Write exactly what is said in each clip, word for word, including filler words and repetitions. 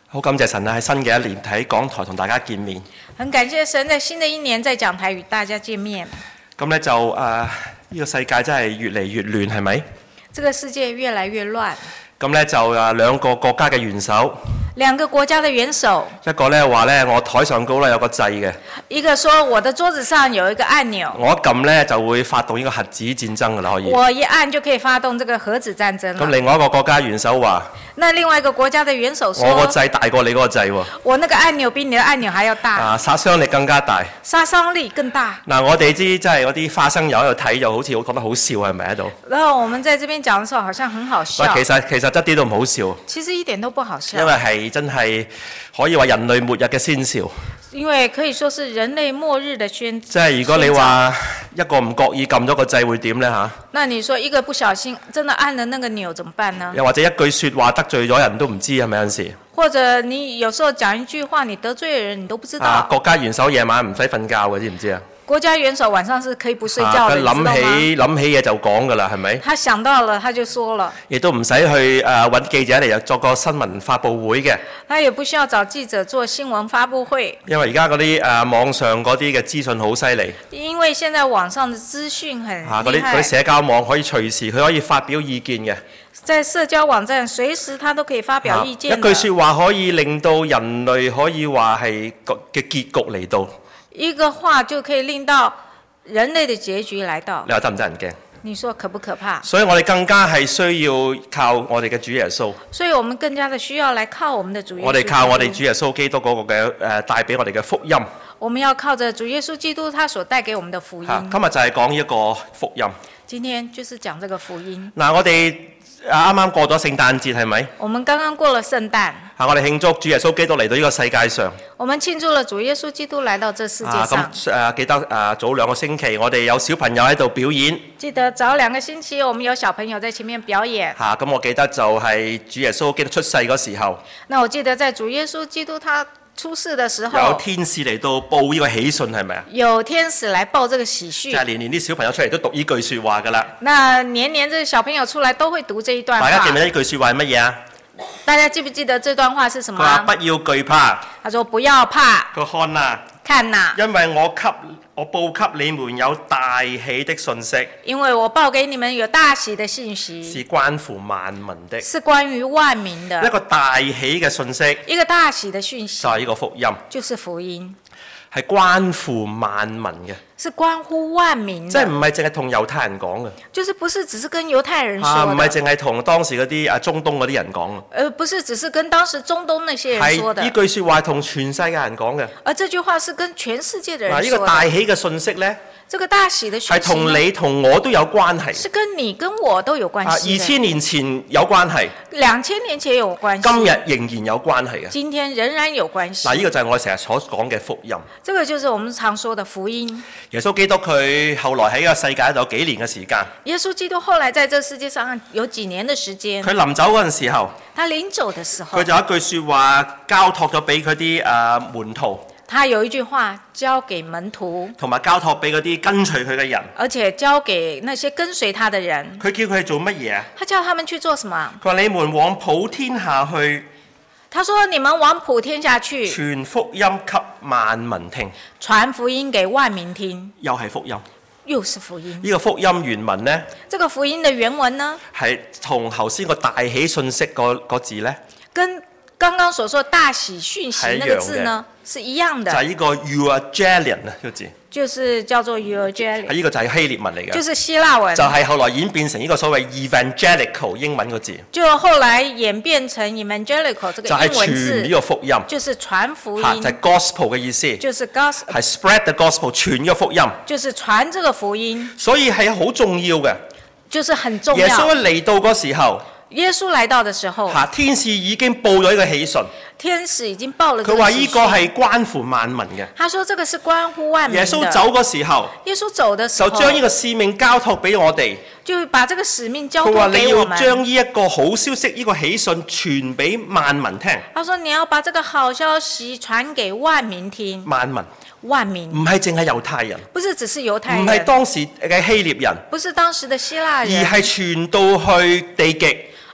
好感謝神啊！喺新嘅一年喺講台同大家見面。 很感謝神在新的一年在講台與大家見面。 咁咧就誒呢、這個世界真係越嚟越亂，係咪？ 這個世界越來越亂。 咁咧就誒兩個國家嘅元首。 兩個國家的元首， 一個咧話咧我台上高咧有個掣嘅， 一個說我的桌子上有一個按鈕， 我一撳咧就會發動呢個核子戰爭噶啦，可以。 我一按就可以發動這個核子戰爭了。 咁另外一個國家元首話， 那另外一個國家的元首說， 我個掣大過你嗰個掣喎， 我那個按鈕比你的按鈕還要大， 啊殺傷力更加大， 殺傷力更大。 嗱我哋知即係嗰啲花生友喺度睇就好似好覺得好笑係咪喺度？ 然後我們在這邊講的時候好像很好笑， 其實其實一啲都唔好笑， 其實一點都不好笑， 因為係真係。可以話人類末日嘅先兆， 因為可以說是人類末日的宣即係如果你話一個唔覺意撳咗個掣會點呢？嚇？ 那你說一個不小心真的按了那個鈕怎麼辦呢？ 又或者一句説話得罪咗人都唔知係咪有陣時？ 或者你有時候講一句話你得罪人你都不知道。 啊，國家元首夜晚唔使瞓覺嘅，知唔知啊？國家元首晚上是可以不睡覺的， 佢諗起諗起嘢就講㗎啦，係咪？ 他想到了他就說了， 亦都唔使去誒揾記者嚟作個新聞發佈會嘅。 他也不需要找記者做新聞發佈會。 因為而家嗰啲誒網上嗰啲嘅資訊好犀利。 因為現在網上的資訊很厲害。 嗰啲嗰啲社交網可以隨時佢可以發表意見嘅。 在社交網站隨時他都可以發表意見。 一句説話可以令到人類可以話係嘅結局嚟到。 一個話就可以令到人類的結局來到。 你話得唔得人驚？ 你說可不可怕？ 所以我哋更加係需要靠我哋嘅主耶穌。 所以我們更加的需要來靠我們的主耶穌。 我哋靠我哋主耶穌基督嗰個嘅誒帶俾我哋嘅福音。 我們要靠着主耶穌基督他所帶給我們的福音。 今日就係講一個福音。 今天就是講這個福音。 嗱，我哋啱啱過咗聖誕節係咪？ 我們剛剛過了聖誕。 嚇！我哋慶祝主耶穌基督嚟到呢個世界上。 我們慶祝了主耶穌基督來到這世界上。 咁誒、啊、記得誒、啊、早兩個星期，我哋有小朋友喺度表演。 記得早兩個星期，我們有小朋友在前面表演。 嚇、啊！咁我記得就係主耶穌基督出世嗰時候。 那我記得在主耶穌基督他出世的時候， 有天使嚟到報呢個喜訊係咪啊？ 有天使來報這個喜訊。 就係年年啲小朋友出嚟都讀呢句説話㗎啦。 那年年這個小朋友出來都會讀這一段話。 大家記唔記得呢句説話係乜嘢啊？ 大家記不記得這段話是什麼？ 佢話不要懼怕。 他說不要怕。 佢看啊， 看啊， 因為我給我報給你們有大喜的信息。 因為我報給你們有大喜的信息。 是關乎萬民的。 是關於萬民的。 一個大喜嘅信息。 一個大喜的訊息。 就係呢個福音。 就是福音。 係關乎萬民嘅。 是關乎萬民的。 即係唔係淨係同猶太人講嘅。 就是不是只是跟猶太人說的。 啊，唔係淨係同當時嗰啲啊中東嗰啲人講。 呃，不是只是跟當時中東那些人說的。 係呢句説話同全世界人講嘅。 而這句話是跟全世界的人說的。 嗱，呢個大喜嘅信息咧。 這個大喜的訊息係同你同我都有關係。 是跟你跟我都有關係。 二千年前有關係。 兩千年前有關係。 今日仍然有關係嘅。 今天仍然有關係。 嗱，呢個就係我成日所講嘅福音。 這個就是我們常說的福音。 耶穌基督佢後來喺呢個世界度有幾年嘅時間。 耶穌基督後來在這世界上有幾年的時間。 佢臨走嗰陣時候。 他臨走的時候。 佢就有一句説話交託咗俾佢啲誒門徒。 他有一句話交給門徒， 同埋交託俾嗰啲跟隨佢嘅人， 而且交給那些跟隨他的人。 佢叫佢哋做乜嘢啊？ 他叫他們去做什麼？ 佢話：你們往普天下去。 他說：你們往普天下去， 傳福音給萬民聽。 傳福音給萬民聽。 又係福音。 又是福音。 呢個福音原文呢？ 這個福音的原文呢？係同頭先個大喜訊息個個字呢？ 跟剛剛所說大喜訊息那個字呢？是一樣的， 就係呢個 Euangelion 啊，呢個字， 就是叫做 Euangelion， 呢個就係希臘文嚟嘅， 就是希臘文， 就係後來演變成呢個所謂 evangelical 英文個字， 就後來演變成 evangelical 這個英文字， 就係傳呢個福音， 就是傳福音， 就係 gospel 嘅意思， 就是 gospel， 係 spread the gospel 傳呢個福音， 就是傳這個福音， 所以係好重要嘅， 就是很重要。 耶穌嚟到嗰時候。 耶穌來到的時候， 天使已經報咗呢個喜訊。 天使已經報了。 佢話呢個係關乎萬民嘅。 他說這個是關乎萬民的。 耶穌走嗰時候， 耶穌走的時候， 就將呢個使命交託俾我哋。 就把這個使命交託給我們。 佢話你要將呢一個好消息，呢個喜訊傳俾萬民聽。 他說你要把這個好消息傳給萬民聽。 萬民。 萬民唔係淨係猶太人， 不是只是猶太人， 唔係當時嘅希臘人， 不是當時的希臘人， 而係傳到去地極。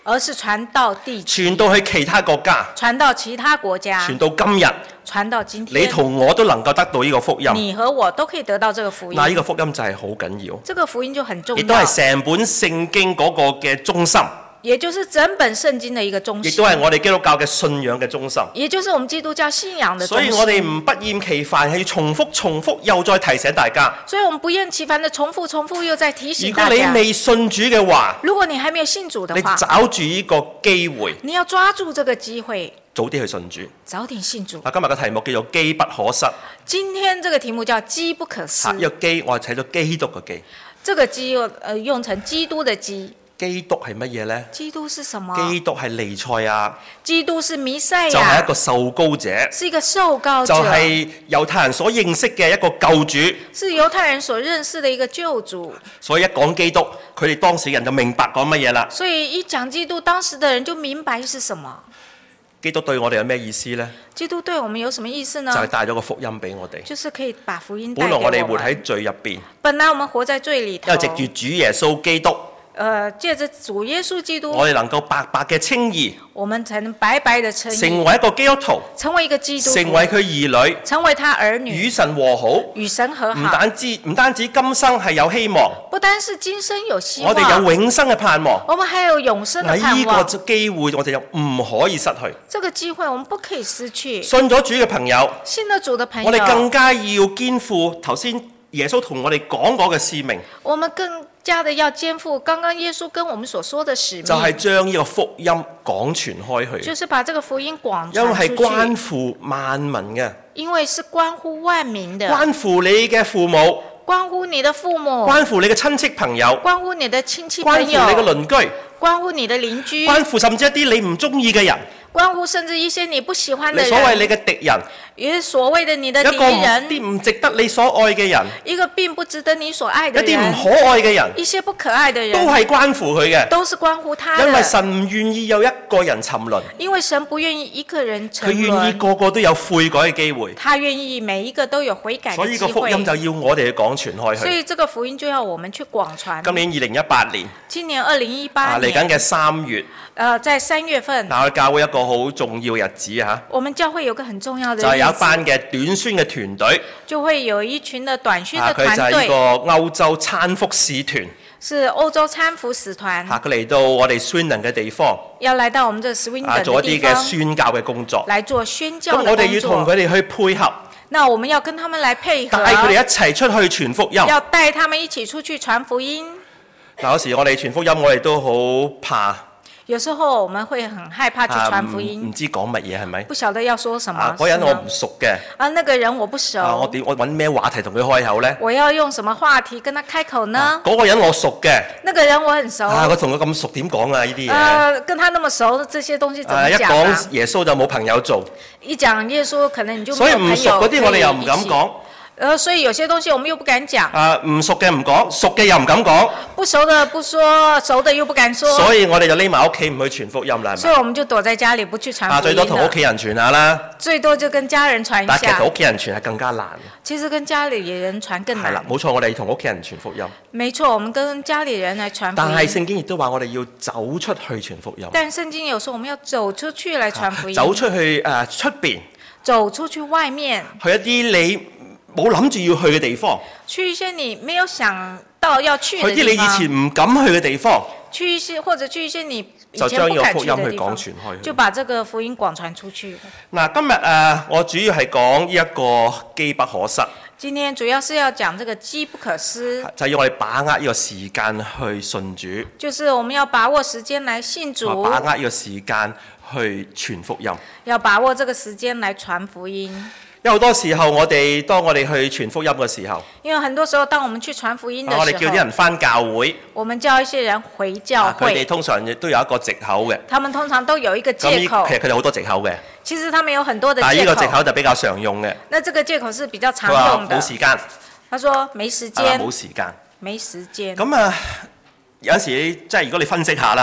而是傳到地極， 傳到去其他國家， 傳到其他國家， 傳到今日， 傳到今天， 你同我都能夠得到呢個福音。 你和我都可以得到這個福音。 嗱，呢個福音就係好緊要， 這個福音就很重要， 亦都係成本聖經嗰個嘅中心， 也就是整本聖經的一個中心， 亦都係我哋基督教嘅信仰嘅中心。 也就是我們基督教信仰的中心。 所以我哋唔不厭其煩係要重複重複又再提醒大家。 所以我們不厭其煩的重複重複又再提醒大家。 如果你未信主嘅話， 如果你還沒有信主的你話， 找住呢個機會， 你要抓住這個機會， 早啲去信主。 早點信主。 啊，今日嘅題目叫做機不可失。 今天這個題目叫機不可失。 呢個機我係睇咗基督嘅機。 這個機呃用成基督的基。 基督係乜嘢呢？ 基督是什麼？ 基督係彌賽亞。 基督是彌賽亞。 就係一個受膏者。 是一個受膏者。 就係猶太人所認識嘅一個救主。 是猶太人所認識的一個救主。 所以一講基督，佢哋當時人就明白講乜嘢啦。 所以一講基督，當時的人就明白是什麼。 基督對我哋有咩意思呢？ 基督對我們有什麼意思呢？ 就係帶咗個福音俾我哋。 就是可以把福音帶給我們。 本來我哋活喺罪入邊。 本來我們活在罪裏頭。 因為藉住主耶穌基督。 呃，借着主耶穌基督， 我哋能夠白白嘅稱義， 我們才能白白的稱義， 成為一個基督徒， 成為一個基督徒， 成為佢兒女， 成為他兒女， 與神和好， 與神和好。 唔單止唔單止今生係有希望， 不單是今生有希望， 我哋有永生嘅盼望， 我們還有永生的盼望。 呢個機會我哋又唔可以失去。 這個機會我們不可以失去。 信咗主嘅朋友， 信咗主嘅朋友， 我哋更加要肩負頭先耶穌同我哋講過嘅使命。 我們更加的要肩負剛剛耶穌跟我們所說的使命， 就係將呢個福音廣傳開去， 就是把這個福音廣傳出去， 因為係關乎萬民嘅， 因為是關乎萬民的， 關乎你嘅父母， 關乎你的父母， 關乎你嘅親戚朋友， 關乎你的親戚朋友， 關乎你嘅鄰居， 關乎你的鄰居， 關乎甚至一啲你唔中意嘅人， 關乎甚至一些你不喜歡的人， 你所謂你嘅敵人， 也是所謂的你的敵一個人， 啲唔值得你所愛嘅人， 一個並不值得你所愛的人， 一啲唔可愛嘅人， 一些不可愛的人， 都係關乎佢嘅， 都是關乎他的。 因為神唔願意有一個人沉淪， 因為神不願意一個人沉淪， 佢願意個個都有悔改嘅機會， 他願意每一個都有悔改嘅機會。 所以個福音就要我哋去廣傳開去。 所以這個福音就要我們去廣傳。 今年二零一八年， 今年二零一八年嚟緊嘅三月， 呃，在三月份， 嗱，我哋教會一個好重要嘅日子嚇， 我們教會有個很重要的日子， 就係有一班嘅短宣嘅團隊， 就會有一群的短宣的團佢就係呢隊， 個歐洲餐福使團， 是歐洲餐福使團， 嚇佢嚟到我哋 Swindon 嘅地方， 要來到我們這 Swindon 啊， 的做一啲嘅地方， 宣教嘅工作， 來做宣教的咁我哋要同工作。 佢哋去配合， 那我們要跟他們來配合， 帶佢哋一齊出去傳福音。 要帶他們一起出去傳福音。 嗱，有時我哋傳福音，我哋都好怕。 有時候我們會很害怕去傳福音， 唔、啊、知講乜嘢係咪？ 不曉得要說什麼。 啊，嗰人我唔熟嘅。 啊，那個人我不熟。 啊，我點我揾咩話題同佢開口呢？ 我要用什麼話題跟他開口呢？ 嗰、啊那個人我熟嘅。 那個人我很熟。 啊，我同佢咁熟點講啊？呢啲嘢。 啊，跟他那麼熟，這些東西怎麼講啊？ 一講耶穌就冇朋友做。 一講耶穌，可能你就沒所以有朋友。 唔熟嗰啲我哋又唔敢講。 呃，所以有些東西我們又不敢講。 啊，唔熟嘅唔講，熟嘅又唔敢講。 不熟的不說，熟的又不敢說。 所以我哋就匿埋屋企唔去傳福音啦。 所以我們就躲在家裡不去傳福音。 啊，最多同屋企人傳下啦。 最多就跟家人傳一下。 但其實同屋企人傳係更加難。 其實跟家裡人傳更難。 係啦，冇錯，我哋同屋企人傳福音。 沒錯，我們跟家裡人來傳福音。 但係聖經亦都話我哋要走出去傳福音。 但聖經有時候我們要走出去來傳福音。 走出去誒出邊。 走出去外面。 去一啲你冇諗住要去嘅地方， 去一些你沒有想到要去嘅地方， 去啲你以前唔敢去嘅地方， 去一些或者去一些你以就前不敢去嘅地方， 去就把這個福音廣傳出去。 嗱，今日誒、呃、我主要係講呢一個機不可失。 今天主要是要講這個機不可失， 就係要我哋把握呢個時間去信主， 就是我們要把握時間來信主， 把握呢個時間去傳福音， 要把握這個時間來傳福音。 因為好多時候我哋當我哋去傳福音嘅時候， 因為很多時候當我們去傳福音嘅時候， 我哋叫啲人返教會， 我們叫一些人回教會， 佢哋通常亦都有一個藉口嘅， 他們通常都有一個藉口， 其實佢哋好多藉口嘅， 其實他們有很多的藉口， 但係呢個藉口就比較常用嘅。 那這個藉口是比較常用的。 冇時間， 他說沒時間， 冇時間， 沒時間。 咁啊，有時即係如果你分析下啦嚇。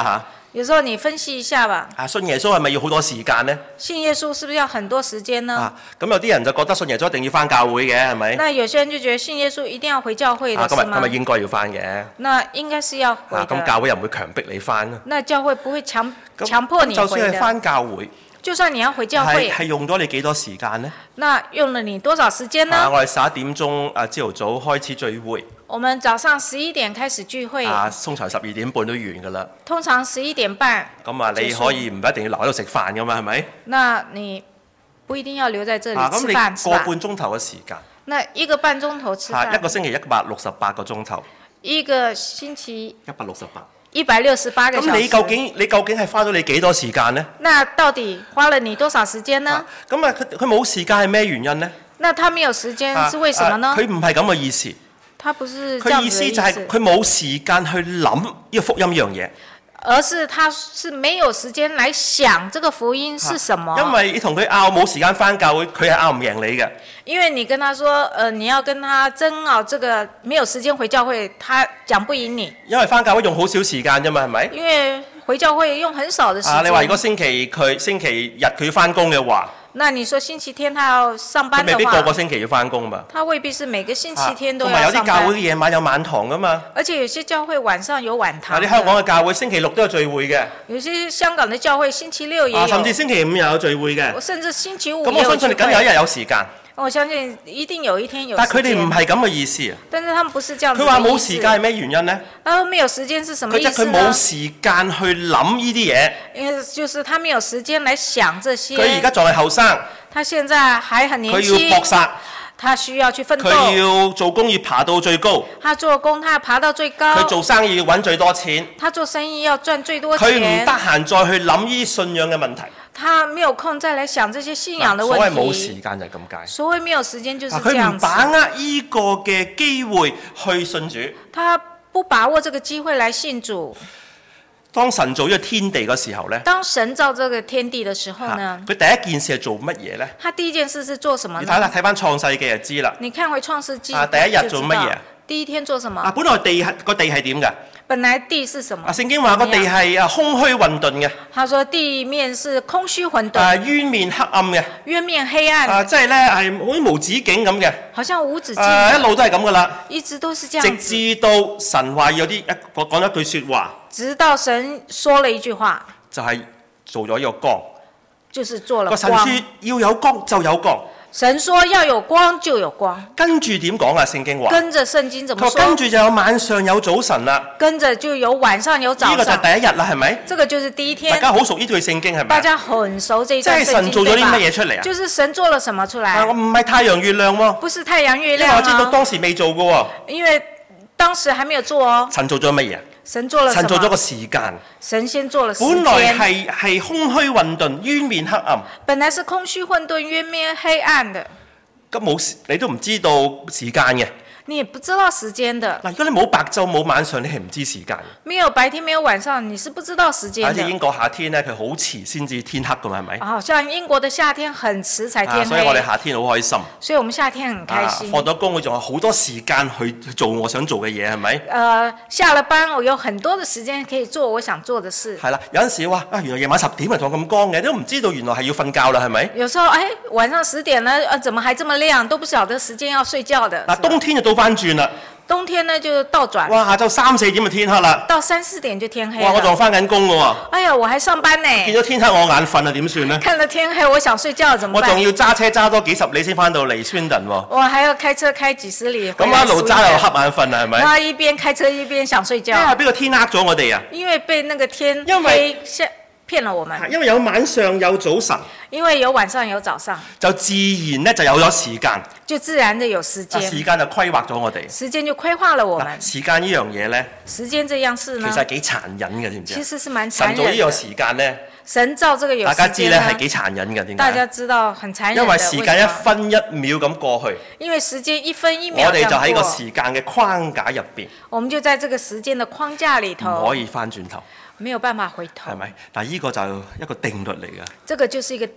有時候你分析一下吧。 啊，信耶穌係咪要好多時間呢？ 信耶穌是不是要很多時間呢？ 啊，咁有啲人就覺得信耶穌一定要翻教會嘅，係咪？ 那有些人就覺得信耶穌一定要回教會的， 啊， 是嗎？ 咁咪咁咪應該要翻嘅。 那應該是要回啊， 的。 咁教會又唔會強迫你翻。 那教會不會強咁強迫你就回的。 算係翻教會， 就算你要回教會， 係係用咗你幾多時間呢？ 那用了你多少時間呢？ 啊，我哋十一點鐘啊，朝頭早開始聚會。 我們早上十一點開始聚會， 啊，通常十二點半都完㗎啦。 通常十一點半。 咁啊，你可以唔一定要留喺度食飯㗎嘛，係咪？ 那你不一定要留在這裡啊， 吃飯， 咁你是吧？ 個半鐘頭嘅時間。 那一個半鐘頭吃啊，一飯， 個星期一百六十八個鐘頭。 一個星期一百六十八。 一百六十八個小時。 咁你究竟你究竟係花咗你幾多時間呢？ 那到底花了你多少時間呢？ 咁啊，佢佢冇時間係咩原因呢？ 那他沒有時間是為什麼呢？ 佢唔係咁嘅意思。 他不是這佢樣子的意思。 意思就係佢冇時間去諗呢個福音呢樣嘢。 而是他是沒有時間來想這個福音是什麼。 因為你同佢拗冇時間翻教會，佢係拗唔贏你嘅。 因為你跟他說，呃，你要跟他爭拗這個沒有時間回教會，他講不贏你。 因為翻教會用好少時間啫嘛，係咪？ 因為回教會用很少的時間。 啊，你話如果星期佢星期日佢要翻工嘅話， 那你說星期天他要上班的話， 佢未必個個星期要翻工嘛。 他未必是每個星期天都同埋有要上班。 啲教會夜晚有晚堂噶嘛。 而且有些教會晚上有晚堂。 啊，你香港嘅教會星期六都有聚會嘅。 有些香港的教會星期六也有。 啊，甚至星期五又有聚會嘅。 甚至星期五咁我相信你梗有一日有時間。 我相信一定有一天有時間。 但係佢哋唔係咁嘅意思啊。 但是他們不是這樣子。 佢話冇時間係咩原因呢？ 他沒有時間是什麼意思呢？ 佢冇時間去諗呢啲嘢。 因為就是他沒有時間來想這些。 佢而家仲係後生。 他現在還很年輕。 佢要搏殺。 他需要去奮鬥。 佢要做工要爬到最高。 他做工，他要爬到最高。 佢做生意要揾最多錢。 他做生意要賺最多錢。 佢唔得閒再去諗呢啲信仰嘅問題。 他沒有空再來想這些信仰的問題。 所謂冇時間就係咁解。 所謂沒有時間就是這樣子。 佢唔把握呢個嘅機會去信主。 他不把握這個機會來信主。 當神造呢個天地嘅時候呢， 當神造這個天地嘅時候呢， 佢第一件事係做乜嘢呢？ 他第一件事是做什麼呢？ 你睇下睇翻創世記就知啦。 你看回創世記， 啊，第一日做乜嘢？ 第一天做什麼？ 啊，本來地係個地係點㗎？ 本來地是什麼？ 啊，聖經話個地係啊空虛混沌嘅。 他說地面是空虛混沌。 啊，淵面黑暗嘅。 淵面黑暗。 啊，即係咧係好似無止境咁嘅。 好像無止境。 啊，一路都係咁噶啦。 一直都是這樣。 直至到神話有啲一講講一句説話。直到神說了一句話。 就係做咗呢個光。 就是做了光。 個神説要有光就有光。 神說要有光就有光， 跟住點講啊？聖經話跟着聖經怎麼說？ 跟住就有晚上有早晨啦。 跟着就有晚上有早上。 呢個就係第一日啦，係咪？ 這個就是第一天。 大家好熟呢段聖經係咪？ 大家很熟這一段聖經。 即係神做咗啲乜嘢出嚟啊？ 就是神做了什麼出來？ 我唔係太陽月亮喎。 不是太陽月亮。 因為我知道當時未做嘅喎。 因為當時還沒有做哦。 神做咗乜嘢？ 神做了什麼？ 神做咗個時間。 神先做了時間。 本來係係空虛混沌、淵面黑暗。 本來是空虛混沌、淵面黑暗的。 咁冇你都唔知道時間嘅。 你也不知道時間的。 嗱，如果你冇白晝冇晚上，你係唔知時間嘅。 沒有白天，沒有晚上，你是不知道時間的。 好似英國夏天咧，佢好遲先至天黑㗎嘛，係咪？ 好像英國的夏天很遲才天黑。 啊，所以我哋夏天好開心。 所以我們夏天很開心。 啊，放咗工，我仲有好多時間去做我想做嘅嘢，係咪？ 呃，下了班，我有很多的時間可以做我想做的事。 係啦，有陣時話啊，原來夜晚十點咪仲咁光嘅，都唔知道原來係要瞓覺啦，係咪？ 有時候，哎，晚上十點呢，啊，怎麼還這麼亮？都不曉得時間要睡覺的。 嗱，冬天就倒翻轉啦。 冬天呢就倒轉。 哇！下晝三四點就天黑啦。 到三四點就天黑。 哇！我仲翻緊工嘅喎。 哎呀，我還上班呢。 見到天黑我眼瞓啊，點算呢？ 看到天黑，我想睡覺，怎麼辦？ 我仲要揸車揸多幾十里先翻到嚟 Swindon 喎。 我還要開車開幾十里。 咁一路揸又瞌眼瞓啊，係咪？ 我一邊開車一邊想睡覺。 因為邊個天呃咗我哋啊？ 因為被那個天黑騙了我們。 因為有晚上有早晨。 因為有晚上有早上。 就自然咧就有咗時間。 就自然的有時間。 時間就規劃咗我哋。 時間就規劃了我們。 時間呢樣嘢咧。 時間這樣事呢？ 其實係幾殘忍嘅，知唔知？ 其實是蠻殘忍的。 神造呢個時間咧。 神造這個有時間。 大家知咧係幾殘忍嘅，點解？ 大家知道很殘忍。 因為時間一分一秒咁過去。 因為時間一分一秒。 我哋就喺個時間嘅框架入邊。 我們就在這個時間的框架裡頭。 唔可以翻轉頭。 沒有辦法回頭。 係咪？但係呢個就一個定律嚟㗎。 這個就是一個定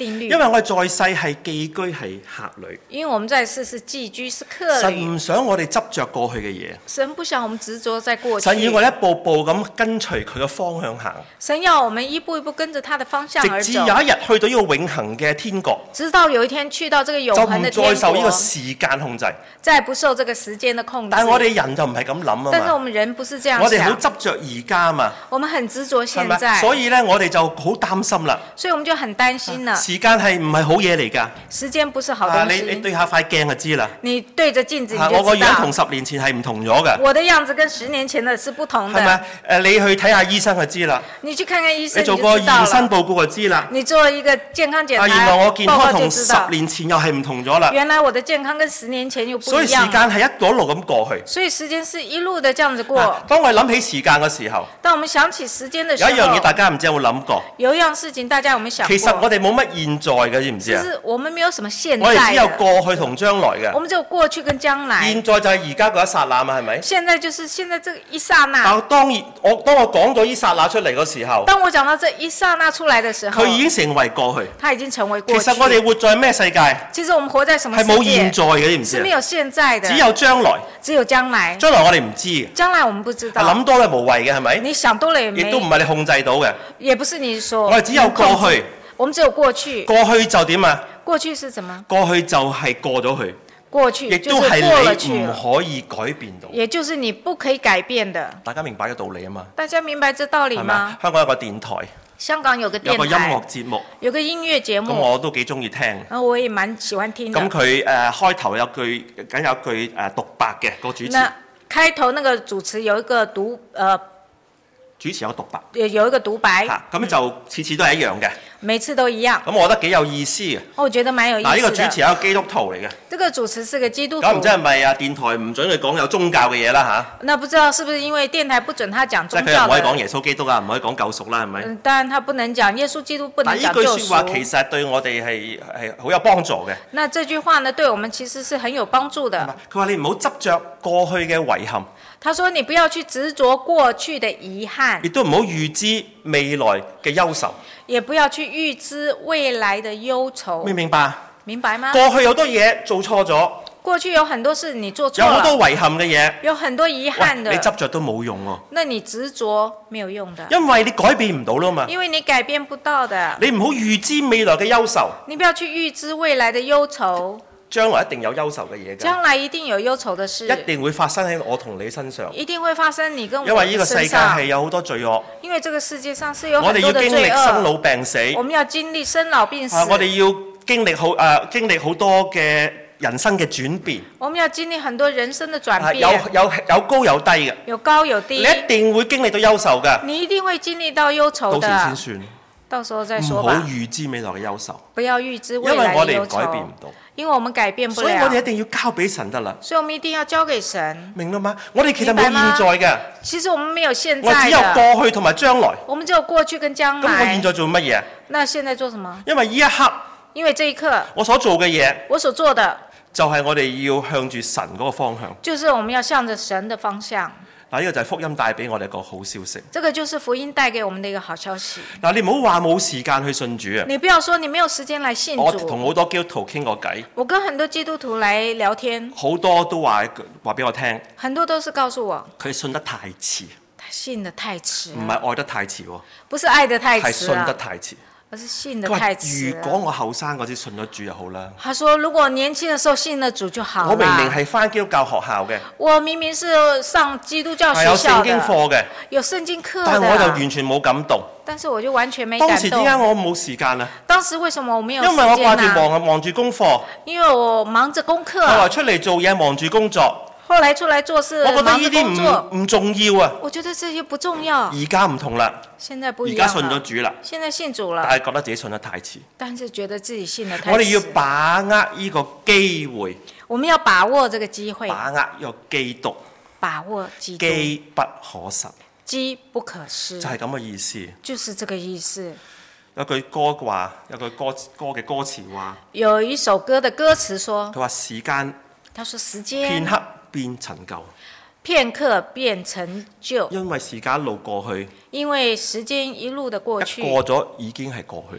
定律。 因為我哋在世係寄居係客旅， 因為我們在世是寄居是客神旅， 唔想我哋執着過去嘅嘢， 神不想我們執着在過去。 神要我哋一步步咁跟隨佢嘅方向行， 神要我們一步一步跟着他的方向而走， 直至有一日去到呢個永恆嘅天國， 直到有一天去到這個永就恆的唔再天國， 受呢個時間控制。 再不受這個時間的控制。 但係我哋人就唔係咁諗但是我啊嘛， 們人不是這樣我哋好想， 執着而家啊嘛， 我們很執着係咪？ 現在， 所以咧，我哋就好擔心啦。 所以我們就很擔心了。 時間係唔係好嘢嚟㗎？ 時間不是好啊， 東你你西， 對下塊鏡就知啦。 你對着鏡子你啊我個就知道樣同，十年前係唔同咗㗎， 我的樣子跟十年前的是不同係咪的。？ 誒，你去睇下醫生就知啦。 你去看看醫你生，你就做個知道了。 驗身報告就知啦。 你做一個健康檢啊，原來查我健報告就康同十知道， 年前又係唔同咗啦。 原來我的健康跟十年前又不所以時一樣了。 間係一路一路咁過去。 所以時間是一路的這樣子過。 啊當我哋諗起時間嘅時候， 當我們想起時間的時候， 有一樣嘢大家唔知有冇諗過？ 有一樣事情大家有沒有想過？ 其實我哋冇乜現在嘅，知唔知其啊？ 實我們沒有什麼現我哋只有在的， 過去同將來嘅我。們只有過去跟將來。 現在就係而家嗰一剎那嘛，係咪？ 現在就是現在這個一剎那。 但當然，我當我講咗呢剎那出嚟嘅時候， 當我講到這一剎那出來的時候， 佢已經成為過去。 它已經成為過去。 其實我哋活在咩世界？ 其實我們活在什麼係世界？ 冇現在嘅，知唔知啊？ 是沒有現在的， 只有將來。 只有將來。 將來我哋唔知嘅， 將來我們不知道。 諗多都係無謂嘅，係咪？ 你想多了也沒， 亦都唔係你控制到嘅。 也不是你說。 我哋只有過去， 我們只有過去。 過去就點啊？ 過去是什麼？ 過去就係過咗去， 過去亦就是都係過了你唔去了， 可以改變到。 也就是你不可以改變的。 大家明白嘅道理啊嘛？ 大家明白這道理係咪啊嗎？ 香港有個電台， 香港有個電有個音樂台， 節目， 有個音樂節咁目， 我都幾中意聽。 然後我也蠻喜歡聽的。 咁佢誒開頭有句，梗有句誒獨白嘅個主持， 那開頭那個主持有一個獨，呃， 主持有個獨白有有一個獨白， 嚇，咁就次次都係一樣嘅。 每次都一樣。 咁我覺得幾有意思嘅。 我覺得蠻有意嗱，呢個思的。 主持係一個基督徒嚟嘅， 這個主持是個基督徒。 咁唔知係咪啊？電台唔準佢講有宗教嘅嘢啦嚇， 那不知道是不是因為電台不准他講即係宗教佢又唔可以講的？ 耶穌基督啊，唔可以講救贖啦，係咪？ 嗯，當然他不能講耶穌基督，不能但係呢句講救説話其贖。 實對我哋係係好有幫助嘅。 那這句話呢，對我們其實是很有幫助的。 佢話你唔好執着過去嘅遺憾， 他說：你不要去執着過去的遺憾亦，都唔好預知未來嘅憂愁。 也不要去預知未來的憂愁明唔。明白？ 明白嗎？ 過去有好多嘢做錯咗， 過去有很多事你做錯有好多了， 遺憾嘅嘢， 有很多遺憾喂的， 你執着都冇用喎， 那你執着沒有用的， 因為你改變唔到啦嘛。 因為你改變不到的。 你唔好預知未來嘅憂愁， 你不要去預知未來的憂愁， 將來一定有憂愁嘅嘢㗎， 將來一定有憂愁的事， 一定會發生喺我同你身上。 一定會發生你跟我因為呢個世界身上係有好多罪惡， 因為這個世界上是有我哋要經很多的罪惡， 歷生老病死， 我們要經歷生老病死， 啊，我哋要經歷好誒、啊、經歷好多嘅人生嘅轉變， 我們要經歷很多人生的轉啊、 變， 有有有高有低嘅， 有高有低， 你一定會經歷到憂愁㗎， 你一定會經歷到憂愁到時先的， 算， 到時候再唔好說吧， 預知未來嘅憂愁， 不要預知因未來為我哋的憂愁改變唔，到， 因為我們改變不所以我哋一了， 定要交俾神得啦， 所以我們一定要交給神。 明啦嘛？我哋其實冇現明白嗎在嘅， 其實我們沒有現我只有在的， 過去同埋將來。 我們只有過去跟將咁我現來。 在做乜嘢？ 那現在做什麼？ 因為呢一刻因為這一刻我所做嘅嘢， 我所做的， 就係我哋要向住神嗰個方向。 就是我們要向着神的方向。 嗱，呢個就係福音帶俾我哋一個好消息。 這個就是福音帶給我們的一個好消息。 嗱，你唔好話冇時間去信主啊！ 你不要說你沒有時間來信我主。 同好多基督徒傾過偈， 我跟很多基督徒來聊天， 好多都話話俾我聽， 很多都是告訴我， 佢信得太遲， 他信得太遲唔了， 係愛得太遲喎， 不是愛得太遲係信得了， 太遲。 而是信得佢話太遲了。 如果我後生嗰時信咗主就好啦。 他說，如果年輕的時候信了主就好了。 我明明係翻基督教學校嘅， 我明明是上基督教係有學校聖經的， 課嘅， 有聖經課但係我就的， 完全冇感動。 但是我就完全沒當感動。 時點解我冇時間啊？ 當時為什麼我沒有時因為我掛間呢？ 住忙啊，忙住功課。 因為我忙着功後來課， 出嚟做嘢，忙住工作。 後來出來做事， 我覺得忙着呢啲工作。 唔唔重要啊！ 我覺得這些不重要。 而家唔同啦， 現在不一樣而家信咗了， 主啦， 現在信主但了， 係覺得自己信得太遲。 但是覺得自己信得太遲。 我哋要把握呢個機會， 我們要把握這個機會， 把握呢個基督， 把握基督， 機不可失， 機不可失， 就係咁嘅意思。 就是這個意思。 有句歌話，有句歌歌嘅歌詞話， 有一首歌的歌詞說佢，話時間他說時間片刻變陳舊， 片刻變成舊， 因為時間一路過去， 因為時間一路的過一去， 過咗已經係過去。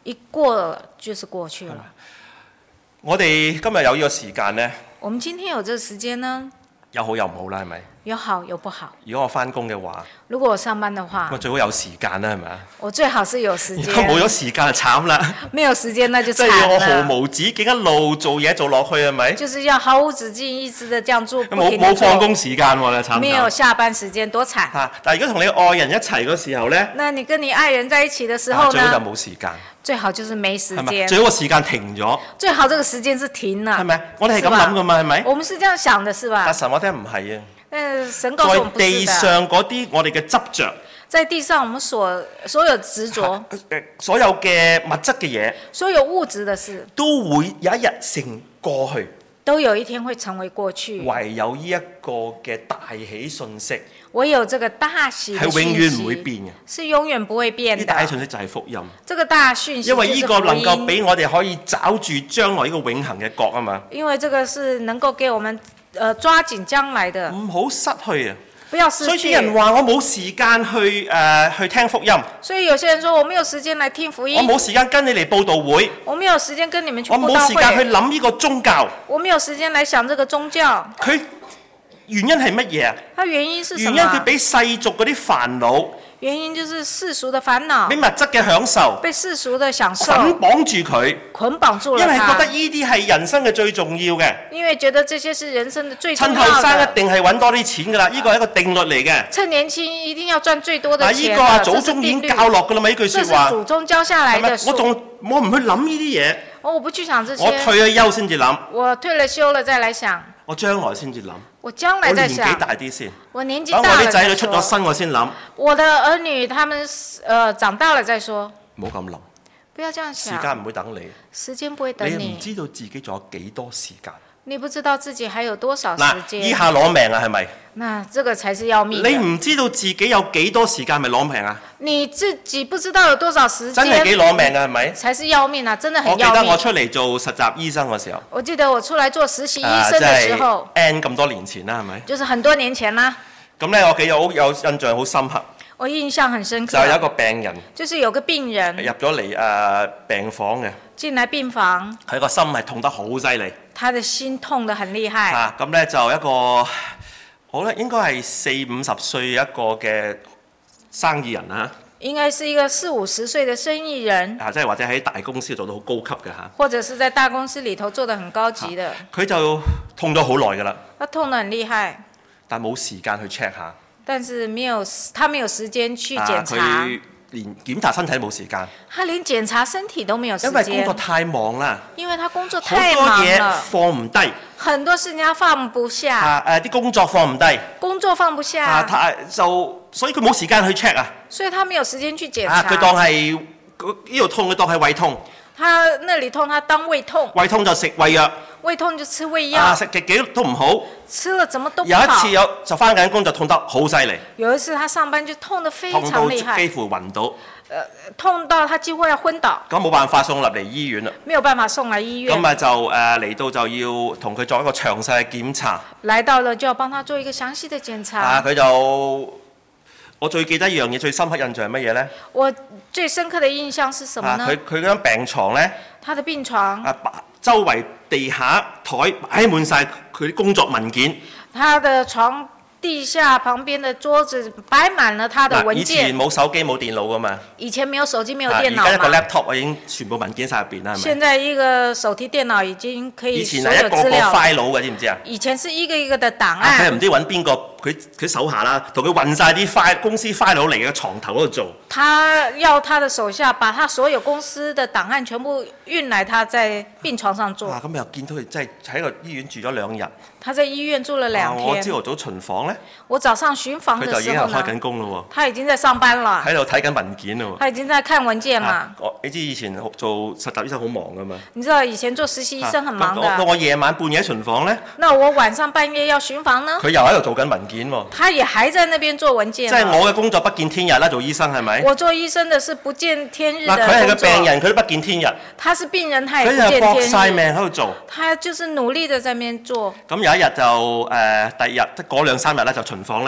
一過了就是過去了。 我哋今日有呢個時間呢， 我們今天有這個時間呢， 有好有唔好啦，係咪？ 有好有不好。 如果我翻工嘅話， 如果我上班的話， 我最好有時間啦，係咪啊？ 我最好是有時間。 如果冇咗時間就慘啦。 沒有時間那就慘即係要我毫了。 無止境一路做嘢做落去，係咪？ 就是要毫無止境一直的這樣做，不冇停地做冇放工時間喎，你慘唔慘？ 沒有下班時間，多慘！ 嚇！但係如果同你愛人一齊嗰時候呢， 那你跟你愛人在一起的時啊最好就候呢？ 冇時間， 最好就是沒時係咪？ 間， 最好個時間停咗， 最好這個時間是停了， 係咪？我哋係咁是吧諗噶嘛，係咪？ 我們是這樣想的，是吧但？神我聽唔係啊， 但神告訴我們不在地是的。 上嗰啲我哋嘅執着， 在地上，我們所所有執着， 誒所有嘅物質嘅嘢， 所有物質的事， 都會有一日成過去。 都有一天會成為過去。 唯有呢一個嘅大喜訊息唯有這個大喜的係永訊遠唔會息變嘅。 是永遠不會變呢大喜的。 訊息就係福音， 這個大訊息因為呢個就是福音， 能夠俾我哋可以找住將來呢個永恆嘅國啊嘛， 因為這個是能夠給我們，呃，抓緊將來的， 唔好失去啊！ 不要失去。 所以啲人話我冇時間去誒、呃、去聽福音， 所以有些人說我沒有時間來聽福音， 我冇時間跟你嚟佈道會， 我沒有時間跟你們去我佈道冇時間去會， 諗呢個宗教， 我沒有時間來想這個宗教。 佢原因係乜嘢啊？ 它原因是什原因佢麼？ 俾世俗嗰啲煩惱， 原因就是世俗的煩俾惱， 物質嘅享受被世俗的享受捆綁住佢， 捆綁住了因為覺得他， 呢啲係人生嘅最重要嘅。 因為覺得這些是人生的最重趁要後生一的。 定係揾多啲錢㗎啦，呢個係一個定律嚟嘅。 趁年輕一定要賺最多的啊！ 錢呢個啊的， 祖宗已經這是定律。 教落㗎啦嘛，呢句這是説話祖宗教下來係咪的？書。 我仲我唔去諗呢啲嘢， 哦，我不去想這些， 我退咗休先至諗， 我退了休了再來想， 我將來先至諗， 我將我來再年紀想。 大啲先， 我年紀等我大了再啲仔女出咗說。 身我先諗， 我的兒女他們呃長大了再說， 唔好咁諗， 不要這樣時想。 間唔會等你， 時間不會等你唔你， 知道自己仲有幾多時間。 你不知道自己還有多少時嗱，依間， 下攞命啊，係咪？ 那這個才是要命的。 你唔知道自己有幾多時間，咪攞命啊？ 你自己不知道有多少時真係幾間， 攞命啊，係咪？ 才是要命啊！真的我記很要命。 得我出嚟做實習醫生嘅時候， 我記得我出來做實習啊醫生的時候， N 咁多年前啦，係咪？ 就是很多年前啦， 咁咧，我記得好有印象好深刻， 我印象很深刻。 就係有一個病人就是有個病人入咗嚟誒病房嘅， 進來病房， 佢個心係痛得好犀利他的心痛得很厲害。 嚇，咁咧就一個好咧，應該係四五十歲一個嘅生意人啊， 應該是一個四五十歲的生意人， 啊，即係或者喺大公司做到好高級嘅嚇， 或者是在大公司裡頭做得很高級的， 佢就痛咗好耐㗎啦， 他痛得很厲害， 但冇時間去 check 下， 但是沒有他沒有時間去啊檢查， 佢連檢查身體都冇時間， 他連檢查身體都沒有時因為工作間， 太忙啦， 因為他工作好太多嘢忙了， 放唔低， 很多事情他放不下， 啊誒啲工作放唔低， 工作放不啊下， 太就所以佢冇時間去 check 啊。 所以他沒有時間去檢啊！佢當查。 係呢度痛，佢當係胃痛， 他那裡痛，他當胃痛， 胃痛就食胃藥， 胃痛就吃胃啊藥， 食極幾都唔好。 吃了怎麼都不有一好次。有就翻緊工就痛得好犀利， 有一次他上班就痛得非痛到幾常厲害， 乎暈倒， 痛到他幾乎要昏倒， 咁冇辦法送入嚟醫院啦。 沒有辦法送來醫院。 咁啊就誒嚟到就要同佢做一個詳細嘅檢查。 來到了就要幫他做一個詳細的檢查。 啊佢就我最記得一樣嘢，最深刻印象係乜嘢咧？ 我最深刻的印象是什麼呢？ 啊佢佢嗰張病床咧， 他的病床， 啊周圍地下台擺滿晒佢啲工作文件。 他的床地下旁邊的桌子擺滿了他的嗱， 文以前件。 冇手機冇電腦噶嘛。 以前沒有手機，沒有啊而電家一個腦嘛。 laptop 已經全部文件晒入邊啦，係咪？ 現在一個手提電腦已經可以以前所係一個個有資料。 file 嘅，知唔知啊？ 以前是一個一個的檔啊，佢係唔案， 知揾邊個，佢佢手下啦，同佢運晒啲 file 公司 file 嚟嘅床頭嗰度做。 他要他的手下把他所有公司的檔案全部運來，他在病床上做。 啊，咁又見到佢真係喺個醫院住咗兩日。 他在醫院住了啊兩天。 我朝頭早巡房咧， 我早上巡房佢就的時候已經係開緊呢， 工咯他已經在上班了喎，，喺度睇緊文件咯他已經在看文件喎。 了啊。我你知以前做實習醫生好忙噶嘛？ 你知道以前做實習醫生很忙啊到到的， 我夜晚半夜巡房咧， 那我晚上半夜要巡房呢， 佢又喺度做緊文件喎。 他也還在那邊做文件即係了。 我嘅工作不見天日啦，做醫生係咪？ 我做醫生的是不見天日嗱， 的佢係個工作。 病人，佢都不見天日， 他是病人，他也佢就不見搏晒天日。 命喺度做。 他就是努力的在那邊做。 咁有一日就誒、呃第二日即係嗰兩三日咧就巡房咧，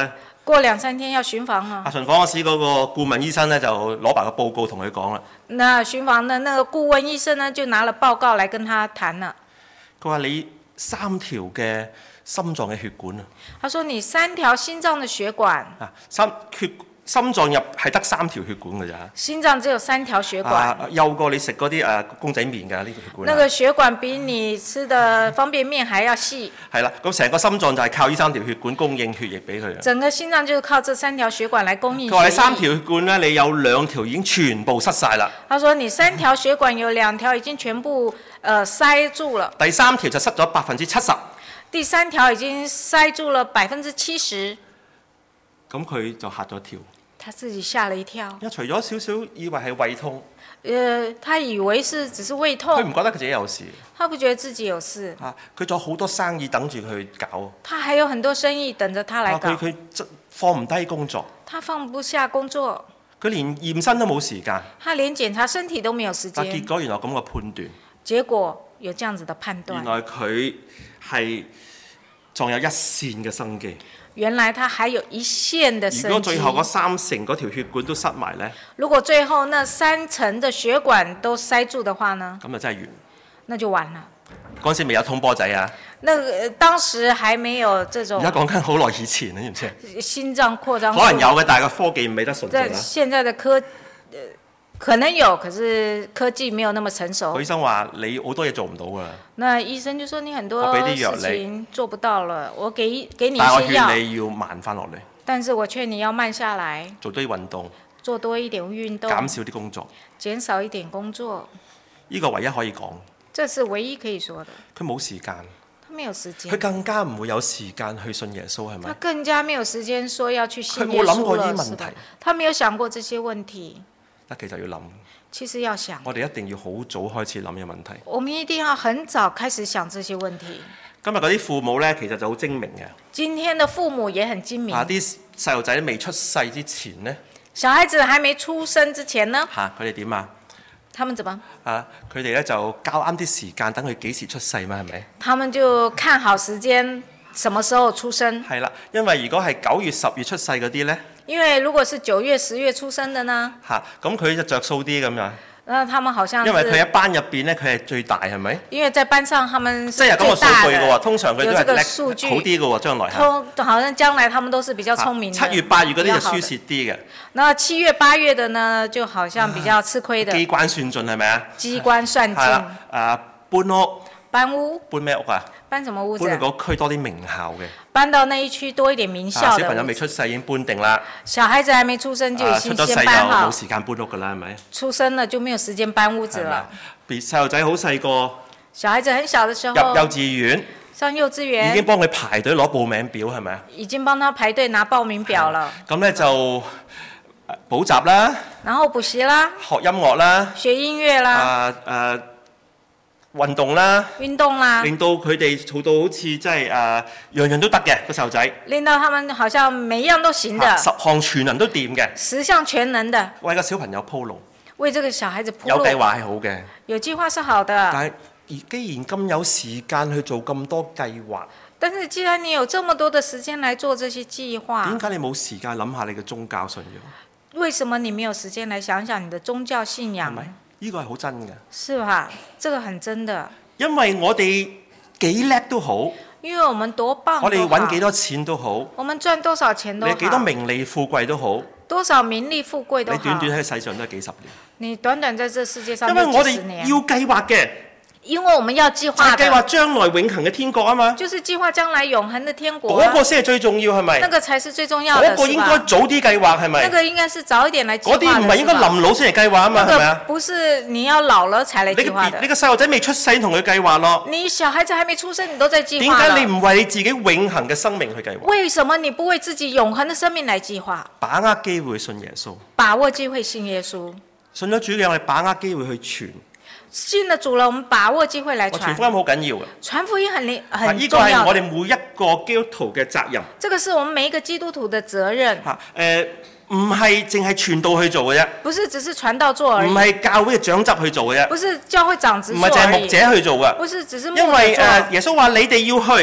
過兩三天要巡房啊。 啊，巡房嗰時嗰個顧問醫生咧就攞埋個報告同佢講啦。 那巡房的那個顧問醫生呢，就拿了報告來跟他談了。 佢話你三條嘅心臟嘅血管啊。 他說你三條心臟的血管。 啊，三血心臟入係得三條血管㗎咋。 心臟只有三條血管。 啊，幼過你食嗰啲誒公仔麵㗎呢條血管。 那個血管比你吃的方便麵還要細。係啦，咁成個心臟就係靠呢三條血管供應血液俾佢。 整個心臟就是靠這三條血管來供應血液。 佢話你三條血管咧，你有兩條已經全部塞晒啦。 他說你三條血管有兩條已經全部誒、呃、塞住了。 第三條就塞咗百分之七十。 第三條已經塞住了百分之七十。 咁佢就嚇咗跳。 他自己嚇了一跳。 因為除咗少少以為係胃痛。 呃，他以為是只是胃痛。 佢唔覺得佢自己有事。 他不覺得自己有事。 啊，佢仲有好多生意等住佢搞。 他還有很多生意等着他來搞。 佢佢放唔低工作。 他放不下工作。 佢連驗身都冇時間。 他連檢查身體都沒有時間。 結果原來咁嘅判斷。 結果有這樣子的判斷。 原來佢係仲有一線嘅生機。 原來他還有一線的生機。 如果最後嗰三成嗰條血管都塞埋呢？ 如果最後那三層的血管都塞住的話呢？ 咁就真係完。 那就完了。 嗰陣時未有通波仔啊。 那個當時還沒有這種。 而家講緊好耐以前，你知唔知？ 心臟擴張。 可能有嘅，但係個科技未得純正啦。 現在的科，呃，可能有，可是科技沒有那麼成熟。 個醫生話你好多嘢做唔到㗎啦。 那醫生就說你很多事情做不到了，我給給你一些藥。 但係我勸你要慢翻落嚟。 但是我勸你要慢下來。 做多啲運動。 做多一點運動。 減少啲工作。 減少一點工作。 呢個唯一可以講。 這是唯一可以說的。 佢冇時間。 他沒有時間。 佢更加唔會有時間去信耶穌，係咪？ 他更加沒有時間說要去信耶穌了。 佢冇諗過呢啲問題。 他沒有想過這些問題。 得其實要諗。 其實要想。 我哋一定要好早開始諗嘅問題。 我們一定要很早開始想這些問題。 今日嗰啲父母咧，其實就好精明嘅。 今天的父母也很精明。 啊！啲細路仔未出世之前呢？ 小孩子還沒出生之前呢？ 嚇！佢哋點啊？ 他們怎麼？ 啊！佢哋咧就交啱啲時間，等佢幾時出世嘛，係咪？ 他們就看好時間，什麼時候出生？ 係啦，因為如果係九月、十月出世嗰啲咧。 因為如果是九月、十月出生的呢？ 嚇！咁佢就着數啲咁樣。 那他們好像因為佢喺班入邊咧，佢係最大係咪？ 因為在班上，他們即係有咁嘅數據嘅喎，通常佢都係叻好啲嘅喎，將來通好像將來他們都是比較聰明的。 七月八月嗰啲就輸蝕啲嘅。 那七月八月的呢，就好像比較吃虧的。 機關算盡係咪啊？ 機關算盡。 啊，搬屋。 搬屋。 搬咩屋啊？ 搬什麼屋子？ 搬去嗰區多啲名校嘅。 搬到那一區多一點名校的。 小朋友未出世已經搬定啦。 小孩子還沒出生就已經先搬好。 冇時間搬屋㗎啦，係咪？ 出生了就沒有時間搬屋子了。 別細路仔好細個。 小孩子很小的時候。 入幼稚園。 上幼稚園。 已經幫佢排隊攞報名表係咪啊？ 已經幫他排隊拿報名表了。 咁咧就補習啦。 然後補習啦。 學音樂啦。 學音樂啦。 啊誒。運動啦， 運動啦， 令到佢哋做到好似即係誒樣樣都得嘅個細路仔。 令到他們好像每一樣都行的。 十項全能都掂嘅。 十項全能的。 為個小朋友鋪路。 為這個小孩子鋪路。 有計劃係好嘅。 有計劃是好的。 但係而既然咁有時間去做咁多計劃。 但是既然你有這麼多的時間來做這些計劃。 點解你冇時間諗下你嘅宗教信仰？ 為什麼你沒有時間來想想你的宗教信仰？ 呢個係好真嘅， 是吧？這個很真的。 因為我哋幾叻都好， 因為我們多棒， 我哋揾幾多錢都好， 我們賺多少錢都好， 你幾多名利富貴都好， 多少名利富貴都好， 你短短喺世上都係幾十年， 你短短在這世界上， 因為我哋要計劃嘅。 因為我們要計劃的， 計劃將來永恆嘅天國啊嘛， 就是計劃將來永恆的天國，啊， 嗰個先係最重要係咪？ 那個才是最重要的， 嗰個應該早啲計劃係咪？ 那個應該是早一點來計劃的， 嗰啲唔係應該臨老先嚟計劃啊嘛，係咪啊？ 不是你要老了才嚟計劃的。 你個細路仔未出世同佢計劃咯。 你小孩子還沒出生，你都在計劃。 點解你唔為你自己永恆嘅生命去計劃？ 為什麼你不為自己永恆的生命來計劃？ 把握機會信耶穌， 把握機會信耶穌。 信咗主嘅我哋把握機會去傳。 信了主了，我們把握機會來傳。 傳福音好緊要嘅。傳福音很很呢個係我哋每一個基督徒嘅責任。 這個是我們每一個基督徒的責任。 嚇誒，唔係淨係傳道去做嘅啫。 不是只是傳道做而已。 唔係教會嘅長執去做嘅啫。 不是教會長執。 唔係淨係牧者去做嘅。 不是只是牧者。 因為誒耶穌話你哋要去。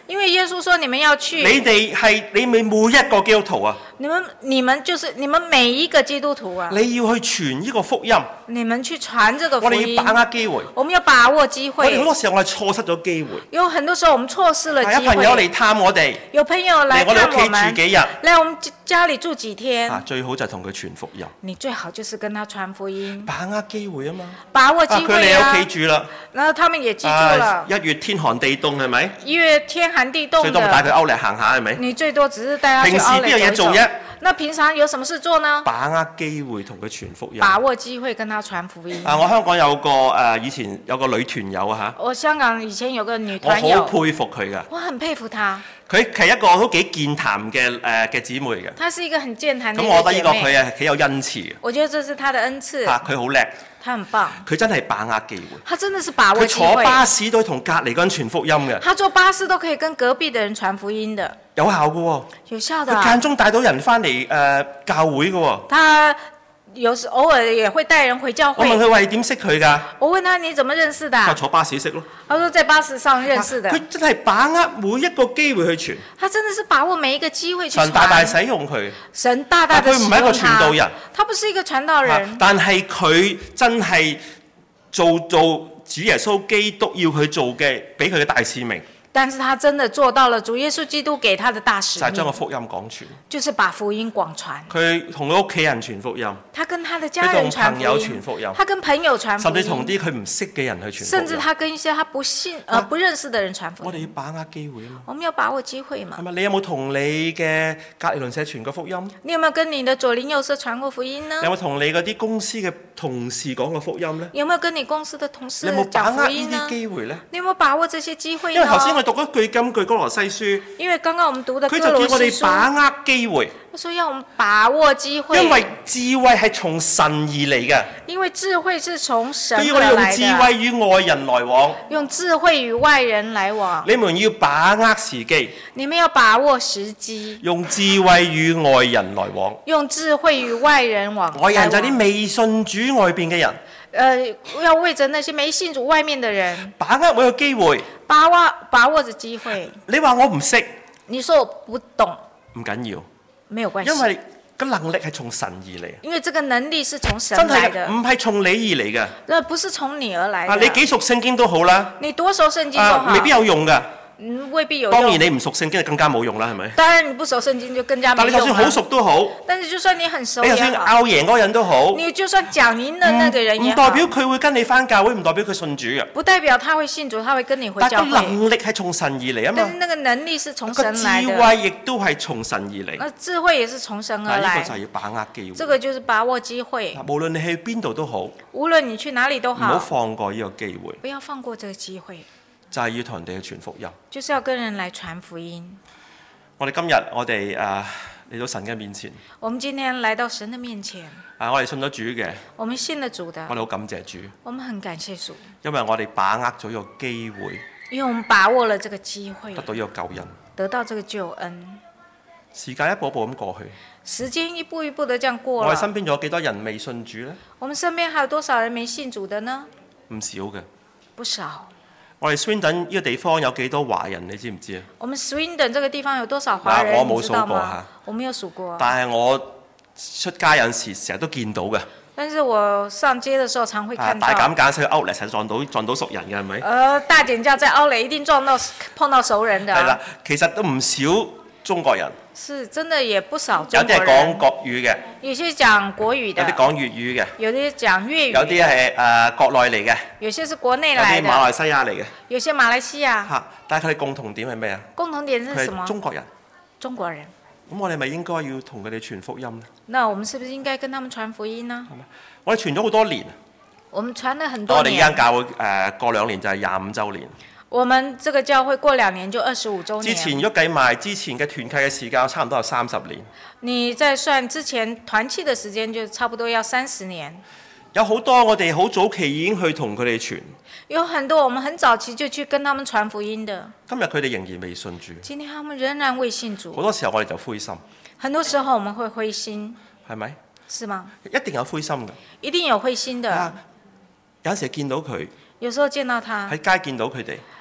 因為耶穌說你們要去， 你哋係你哋每一個基督徒啊， 你們你們就是你們每一個基督徒啊， 你要去傳呢個福音， 你們去傳這個福音， 我哋要把握機會。 我們要把握機我哋好會。 多時候我哋錯失咗機會。 有很多時候我們錯失了機有朋友會。 嚟探我哋， 有朋友來嚟我哋屋企看我們， 住幾日， 來我們家裡住幾天， 啊，最好就係同佢傳福音， 你最好就是跟他傳福音， 把握機會啊嘛。 把握啊，佢機會啊。 嚟屋企住啦， 然後他們也記住了啊，，一月天寒地凍係咪？ 一月天寒地凍最多咪帶佢的， 歐力行下係咪？ 你最多只是帶他去平時邊有嘢做啫？ 那平常有什麼事做呢？ 把握機會同佢傳福音。 把握機會跟他傳福音。 啊，我香港有個誒、呃、以前有個女團友啊嚇， 我香港以前有個女我好團友， 佩服佢噶。 我很佩服她， 佢係一個都幾健談嘅誒嘅姊妹嚟嘅。 她是一個很健談的咁一我覺得呢個佢個姐妹。 係幾有恩賜嘅。 我覺得這是她的恩賜， 嚇，佢好叻， 她很棒， 佢真係把握機會。 她真的是把握佢坐機會。 巴士都同隔離嗰人傳福音嘅， 她坐巴士都可以跟隔壁的人傳福音的， 有效嘅喎。 有效的啊。 佢間中帶到人翻嚟誒教會嘅喎。 她有時偶爾也會帶人回教會。 我問佢喂，點識佢㗎？ 我問他你怎麼認識的？ 佢話坐巴士識咯。 他說在巴士上認識的。 佢真係把握每一個機會去傳， 他真的是把握每一個機會去傳。 神大大使用佢。 神大大的使用他。 佢唔係一個傳道人， 他不是一個傳道人。 但係佢真係做做主耶穌基督要佢做嘅，俾佢嘅大使命。 但是他真的做到了主耶穌基督給他的大使命， 就係將個福音廣傳， 就是把福音廣傳。 佢同佢屋企人傳福音， 他跟他的家人傳福音， 佢同朋友傳福音， 他跟朋友傳福音， 甚至同啲佢唔識嘅人去傳福音。 甚至他跟一些他不信、呃不認識的人傳福音。 我哋要把握機會啊嘛。 我們要把握機會嘛。 係咪？你有冇同你嘅隔離鄰舍傳過福音？ 你有沒有跟你的左鄰右舍傳過福音呢？ 有冇同你嗰啲公司嘅同事講過福音呢？ 有沒有跟你公司的同事你有冇把講握呢福音呢啲？機會呢？ 你有沒有把握這些機會呢？ 因為頭先我讀一句金句《歌羅西書》， 因為剛剛我們讀的佢歌羅就叫我哋西書， 把握機會， 他說要我們把握機會， 因為智慧係從神而嚟嘅。 因為智慧是從神佢要我哋用而來智慧的， 與外人來往， 用智慧與外人來往。 你們要把握時機， 你們要把握時機， 用智慧與外人來往。 用智慧與外人往。 外人就係來往啲未信主外邊嘅人， 呃，要為着那些沒信主外面的人， 把握每個機會。 把握把握着機會。 你話我唔識， 你說我不懂， 唔緊要， 沒有關係， 因為個能力係從神而嚟， 因為這個能力是從神真係來的， 唔係從你而嚟嘅。 那不是從你而來的。 啊，你幾熟聖經都好啦， 你多熟聖經都啊， 好， 未必有用㗎。 嗯，未必有用。 當然你唔熟聖經就更加冇用啦，係咪？ 當然你不熟聖經就更加沒但你用啦。 就算好熟都好， 但是就算你很熟你就也好， 算拗贏嗰個人都好， 你就算講贏的那個人也好， 唔代表佢會跟你翻教會，唔代表佢信主嘅。 不代表他會信主，他會跟你回但個教會。 能力係從神而嚟啊嘛， 但是那個能力是從個智神來的， 慧亦都係從神而嚟。 那智慧也是從神而嗱，呢來個就。係要把握機會。 這個就是把握機會， 無論你去邊度都好，唔無論你去哪裡都好好， 放過呢個機會， 不要放過這個機會， 就係要同人哋去傳福音。 就是要跟人來傳福音。 我哋今日我哋誒嚟到神嘅面前， 我們今天來到神的面前， 啊，我哋信咗主嘅， 我們信了主的我，哋好感謝主， 我們很感謝主， 因為我哋把握咗呢個機會， 因為我們把握了這個機會得，到呢個救恩。 得到這個救恩。 時間一步一步咁過去， 時間一步一步的這樣過我哋了， 身邊仲有幾多人未信主呢？ 我們身邊還有多少人沒信主的呢？ 唔少嘅。 不少。 我哋 Swindon 呢個地方有幾多華人，你知唔知啊？ 我們 Swindon 這個地方有多少華人？ 嗱我冇你知道數過嗎嚇？ 我沒有數過。 但係我出街有陣時成日都見到嘅， 但是我上街的時候常會啊看到。 大減價去 Outlet 成日撞到撞到熟人嘅係咪？ 呃，大減價在奧萊一定撞到碰到熟人的、 係啦啊。， 其實都唔少中國人， 是真的也不少有啲係講中國人。 國語嘅， 有些講國語的， 有啲講粵語嘅， 有啲講粵語有的， 啲係誒國內嚟嘅， 有些是國內有來的， 啲馬來西亞嚟嘅有些馬來西亞。 嚇。但係佢哋共同點係咩啊？ 共同點是佢什麼？ 係中國人。 中國人。 咁我哋咪應該要同佢哋傳福音咧？ 那我們是不是應該跟他們傳福音呢？ 我哋傳咗好多年， 我們傳了很多我哋依間年。 教會誒過兩年就係廿五週年。 我們這個教會過兩年就二十五週年。 之前如果計埋之前嘅團契嘅時間，差唔多有三十年。 你再算之前團契的時間，就差不多要三十年。 有好多我哋好早期已經去同佢哋傳， 有很多我們很早期就去跟他們傳福音的， 今日佢哋仍然未信主。 今天他們仍然未信好主。 多時候我哋就灰心， 很多時候我們會灰心， 係咪？ 是嗎？ 一定有灰心嘅。 一定有灰心的。 啊，有陣時見到佢有時候見到他喺街見到佢哋，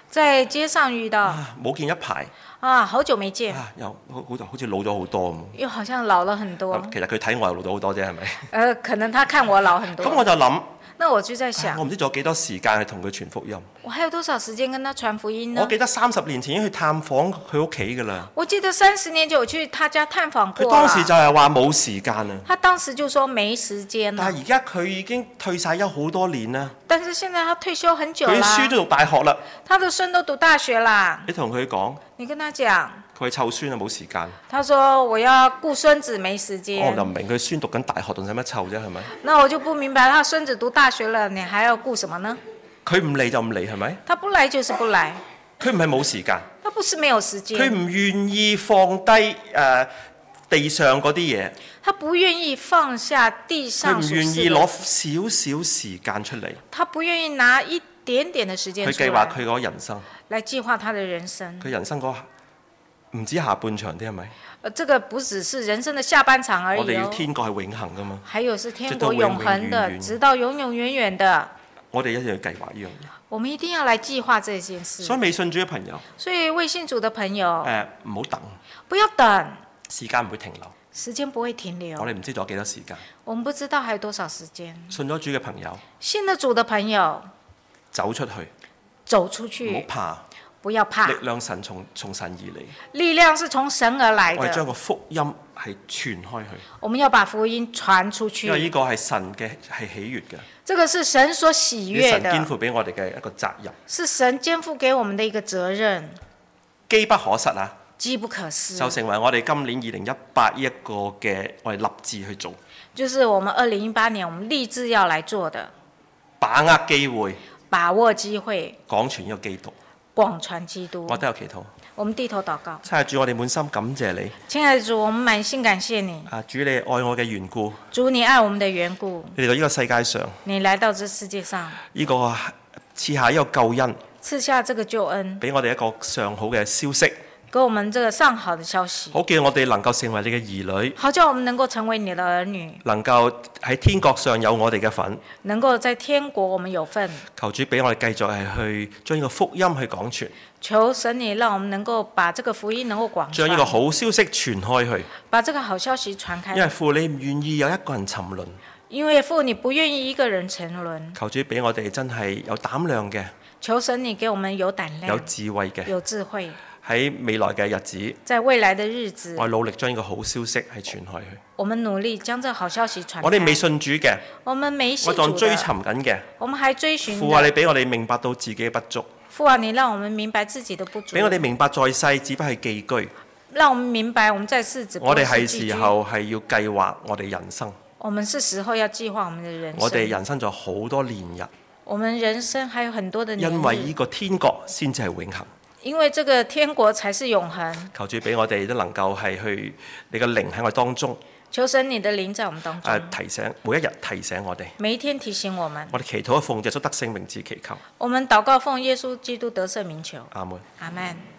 在街上遇到啊，冇見一排啊，好久沒見， 啊，又好好好似老咗好多咁。 又好像老了很多。 咁其實佢睇我又老咗好多啫，係咪？ 呃，可能他看我老很多。 咁我就諗， 那我就在啊想， 我唔知仲有幾多時間去同佢傳福音。 我還有多少時間跟他傳福音呢？ 我記得三十年前已經去探訪佢屋企㗎啦。 我記得三十年就有去他家探訪過佢當時就係話冇時間啊。 他當時就說沒時間了。 但係而家佢已經退晒休好多年啦。 但是現在他退休很久佢啦。 書都讀大學啦。 他的孫都讀大學啦。 你同佢講， 你跟他講， 佢湊孫啊冇時間。 他說我要顧孫子沒時間。 我就唔明佢孫讀緊大學，仲使乜湊啫？係咪？ 那我就不明白，他孫子讀大學了，你還要顧什麼呢？ 佢唔嚟就唔嚟係咪？ 他不來就是不來。 佢唔係冇時間。 他不是沒有時間。 佢唔願意放低誒、呃、地上嗰啲嘢。 他不願意放下地上。 佢唔願意攞少少時間出嚟。 他不願意拿一點點的時間出來。 佢計劃佢嗰人生。 來計劃他的人生。 佢人生嗰唔止下半場啲係咪？ 呃，這個不只是人生的下半場而已。 我哋要天國係永恆噶嘛。 還有是天國永恆的，直到永永遠遠的。 我哋一定要計劃呢樣嘢。 我們一定要來計劃這件事。 所以未信主嘅朋友， 所以未信主嘅朋友， 誒唔好等， 不要等， 時間唔會停留， 時間不會停留。 我哋唔知仲有幾多時間。 我們不知道還有多少時間。 信咗主嘅朋友， 信咗主嘅朋友， 走出去， 走出去， 唔好怕， 不要怕。 力量神從從神而嚟， 力量是從神而來的。 我哋將個福音係傳開去。 我們要把福音傳出去。 因為呢個係神嘅係喜悅嘅。 這個是神所喜悅的。 神肩負俾我哋嘅一個責任。 是神肩負給我們的一個責任。 機不可失啊！ 機不可失。 就成為我哋今年二零一八呢一個嘅我哋立志去做。 就是我們二零一八年我們立志要來做的。 把握機會。 把握機會。 廣傳呢個基督。 廣傳基督。 我都有祈禱。 我們低頭禱告。 親愛的主，我哋滿心感謝你。 親愛的主，我們滿心感謝你。 啊，主你愛我嘅緣故。 主你愛我們的緣故。 你嚟到呢個世界上。 你來到這世界上。 呢個賜下呢個救恩。 賜下這個救恩。 俾我哋一個上好嘅消息。 給我們這個上好的消息。 好叫我哋能夠成為你嘅兒女。 好叫我們能夠成為你的兒女。 能夠喺天國上有我哋嘅份。 能夠在天國我們有份。 求主俾我哋繼續係去將呢個福音去廣傳。 求神你讓我們能夠把這個福音能夠廣傳。 將呢個好消息傳開去。 把這個好消息傳開。 因為父你唔願意有一個人沉淪。 因為父你不願意一個人沉淪。 求主俾我哋真係有膽量嘅。 求神你給我們有膽量。 有智慧嘅。 有智慧。 喺未來嘅日子， 在未來的日子， 我努力將呢個好消息係傳開去。 我們努力將這好消息傳開。 我哋未信主嘅， 我們未信主的， 我仲追尋緊嘅， 我們還追尋。 父啊，你俾我哋明白到自己嘅不足。 父啊，你讓我們明白自己的不足。 俾我哋明白在世只不過係寄居。 讓我們明白我們在世只不過是寄居。 我哋係時候係要計劃我哋人生。 我們是時候要計劃我們的人生。 我哋人生仲有好多年日。 我們人生還有很多的年日。 因為呢個天國先至係永恆。 因為這個天國才是永恆。 求主俾我哋都能夠係去你嘅靈喺我當中。 求神你的靈在我們當中。 誒，提醒每一日提醒我哋。 每一天提醒我們。 我哋祈禱奉耶穌得勝名字祈求。 我們禱告奉耶穌基督得勝名求。 阿門。 阿門。